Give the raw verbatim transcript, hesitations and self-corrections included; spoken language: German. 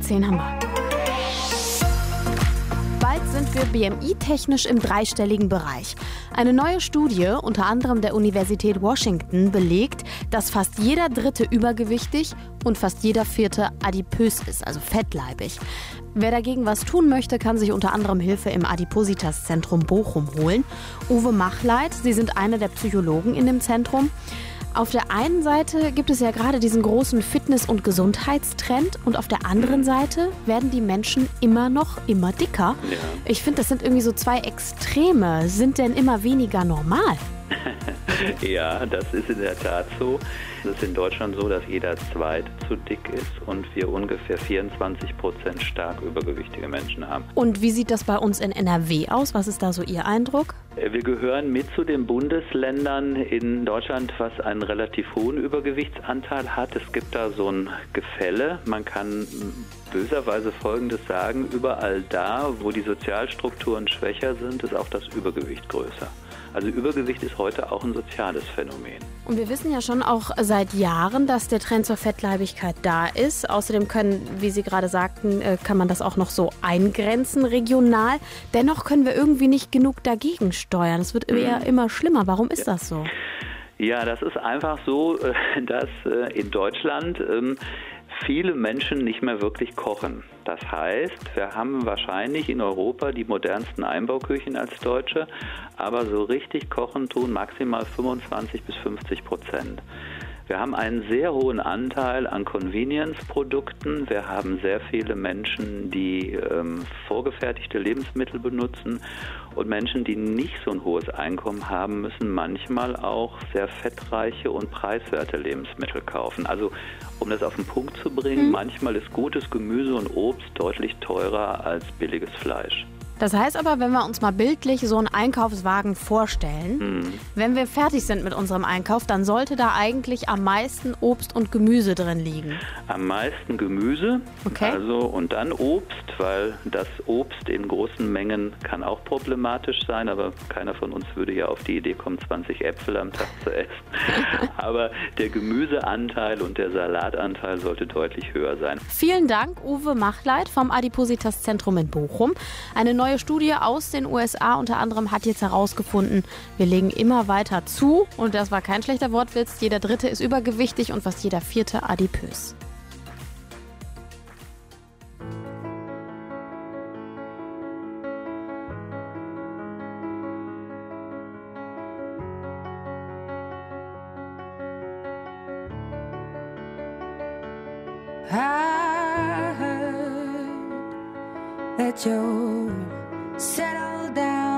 zehn haben wir. Bald sind wir B M I-technisch im dreistelligen Bereich. Eine neue Studie, unter anderem der Universität Washington, belegt, dass fast jeder Dritte übergewichtig und fast jeder Vierte adipös ist, also fettleibig. Wer dagegen was tun möchte, kann sich unter anderem Hilfe im Adipositas-Zentrum Bochum holen. Uwe Machleit, Sie sind einer der Psychologen in dem Zentrum. Auf der einen Seite gibt es ja gerade diesen großen Fitness- und Gesundheitstrend und auf der anderen Seite werden die Menschen immer noch immer dicker. Ja. Ich finde, das sind irgendwie so zwei Extreme. Sind denn immer weniger normal? Ja, das ist in der Tat so. Es ist in Deutschland so, dass jeder Zweite zu dick ist und wir ungefähr vierundzwanzig Prozent stark übergewichtige Menschen haben. Und wie sieht das bei uns in N R W aus? Was ist da so Ihr Eindruck? Wir gehören mit zu den Bundesländern in Deutschland, was einen relativ hohen Übergewichtsanteil hat. Es gibt da so ein Gefälle. Man kann böserweise Folgendes sagen: Überall da, wo die Sozialstrukturen schwächer sind, ist auch das Übergewicht größer. Also Übergewicht ist heute auch ein soziales Phänomen. Und wir wissen ja schon auch seit Jahren, dass der Trend zur Fettleibigkeit da ist. Außerdem können, wie Sie gerade sagten, kann man das auch noch so eingrenzen regional. Dennoch können wir irgendwie nicht genug dagegen steuern. Es wird eher immer schlimmer. Warum ist ja. das so? Ja, das ist einfach so, dass in Deutschland viele Menschen nicht mehr wirklich kochen. Das heißt, wir haben wahrscheinlich in Europa die modernsten Einbauküchen als Deutsche, aber so richtig kochen tun maximal fünfundzwanzig bis fünfzig Prozent. Wir haben einen sehr hohen Anteil an Convenience-Produkten. Wir haben sehr viele Menschen, die ähm, vorgefertigte Lebensmittel benutzen. Und Menschen, die nicht so ein hohes Einkommen haben, müssen manchmal auch sehr fettreiche und preiswerte Lebensmittel kaufen. Also um das auf den Punkt zu bringen, mhm. manchmal ist gutes Gemüse und Obst deutlich teurer als billiges Fleisch. Das heißt aber, wenn wir uns mal bildlich so einen Einkaufswagen vorstellen, Mhm. wenn wir fertig sind mit unserem Einkauf, dann sollte da eigentlich am meisten Obst und Gemüse drin liegen. Am meisten Gemüse, Okay. also und dann Obst, weil das Obst in großen Mengen kann auch problematisch sein, aber keiner von uns würde ja auf die Idee kommen, zwanzig Äpfel am Tag zu essen. Aber der Gemüseanteil und der Salatanteil sollte deutlich höher sein. Vielen Dank, Uwe Machleit vom Adipositas-Zentrum in Bochum. Eine neue Studie aus den U S A unter anderem hat jetzt herausgefunden, wir legen immer weiter zu. Und das war kein schlechter Wortwitz. Jeder Dritte ist übergewichtig und fast jeder Vierte adipös. I heard that you settled down.